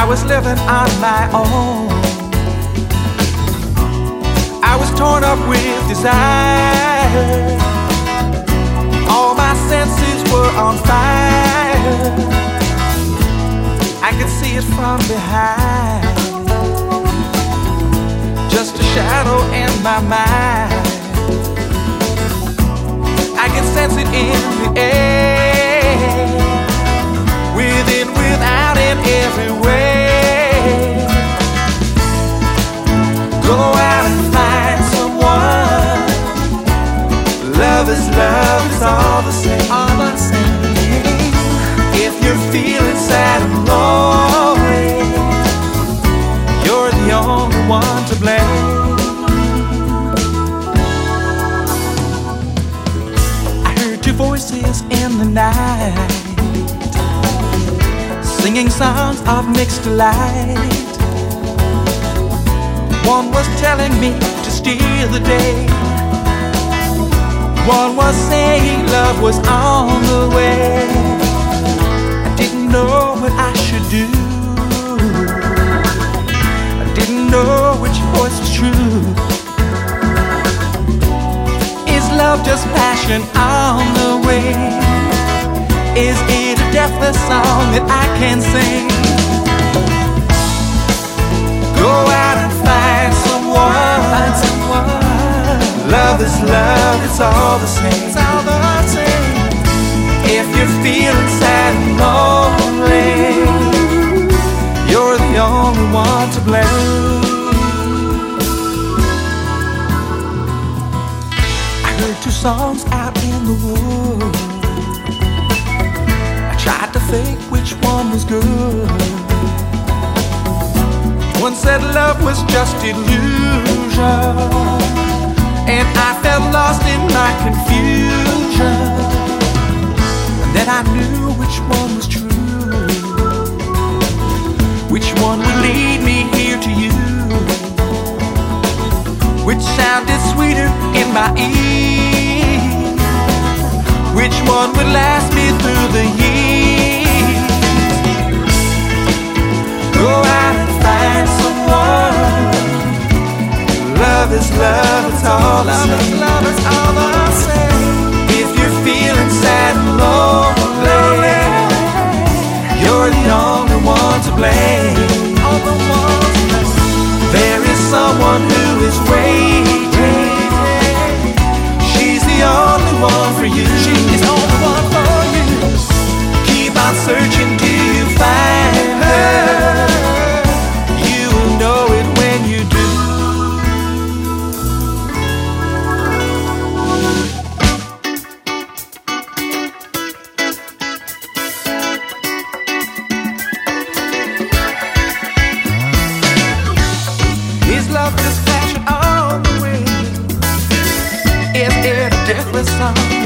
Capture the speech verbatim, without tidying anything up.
I was living on my own. I was torn up with desire. All my senses were on fire. I could see it from behind, just a shadow in my mind. I can sense it in the air, within, without, in every way. Go out and find someone. Love is love, is all the same. All the same. If you're feeling sad and lonely, you're the only one to blame. I heard two voices in the night, singing songs of mixed delight. One was telling me to steal the day. One was saying love was on the way. I didn't know what I should do. I didn't know which voice was true. Is love just passion on the way? Is it a deathless song that I can sing? Go out and find someone. Find someone. Love is love, it's all the same. It's all the same. If you're feeling sad and lonely, you're the only one to blame. I heard two songs out in the woods. I tried to think which one was good. One said love was just illusion, and I felt lost in my confusion. And then I knew which one was true, which one would lead me here to you, which sounded sweeter in my ear, which one would last me through the years. Go out and find someone. Love is love, it's all the same. Love is all the same. If you're feeling sad and lonely, you're the only one to blame. There is someone who is waiting. She's the only one for you. She is the only one for you. Keep on searching till you find her. You will know it when you do. Love just passion on the way. Is it a deathless song?